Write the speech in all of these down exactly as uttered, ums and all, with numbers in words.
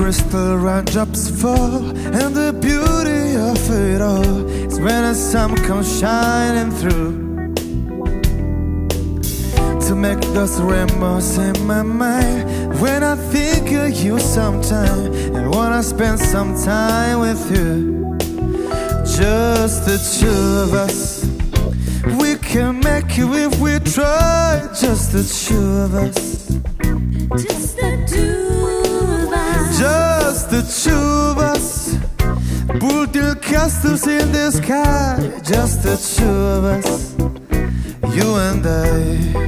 crystal raindrops fall, and the beauty of it all is when the sun comes shining through to make those rainbows in my mind. When I think of you sometime and wanna spend some time with you, just the two of us. We can make it if we try, just the two of us. Just the two of us. Just the two of us. Build castles in the sky, just the two of us. You and I.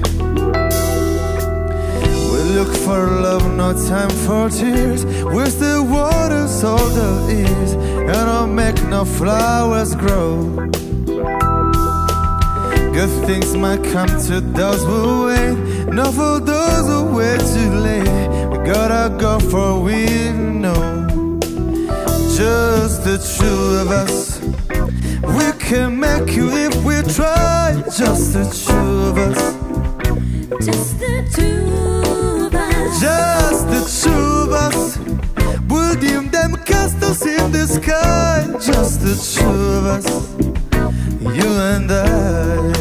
We look for love, no time for tears. Where's the water, so there is, and I'll make no flowers grow. Good things might come to those who wait, not for those who wait too late. We gotta go for we know. Just the two of us. We can make you if we try. Just the two of us. Just the two of us. Just the two of us. Building them castles in the sky. Just the two of us. You and I.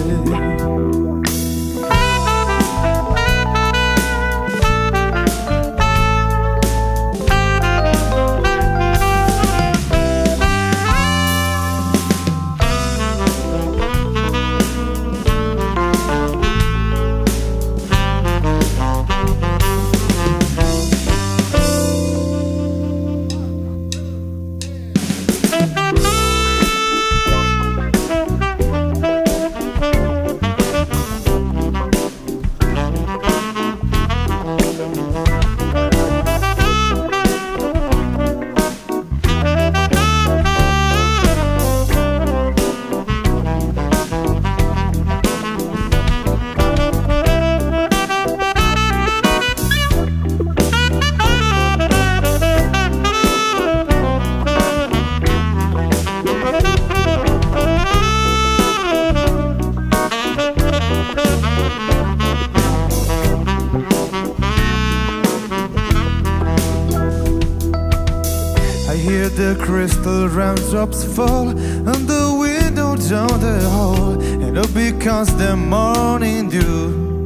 Hear the crystal raindrops fall on the window down the hall, and it becomes the morning dew.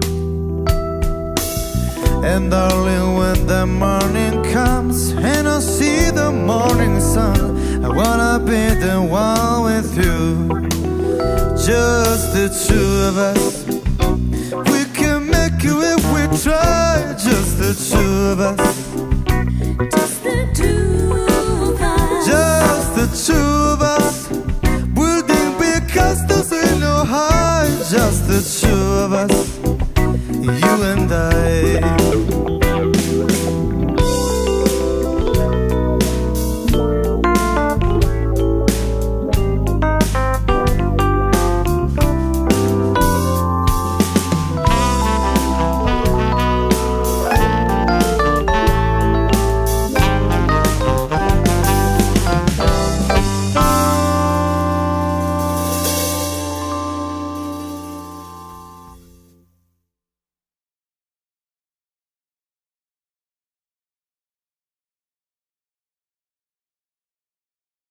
And darling, when the morning comes and I see the morning sun, I wanna be the one with you. Just the two of us. We can make it if we try. Just the two of us.